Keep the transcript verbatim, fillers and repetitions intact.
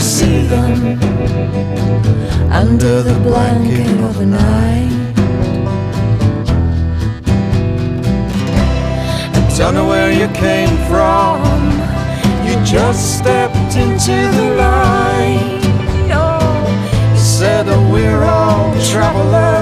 see them under the blanket of the night. I don't know where you came from, you just stepped into the light. Oh, you said that we're all travelers,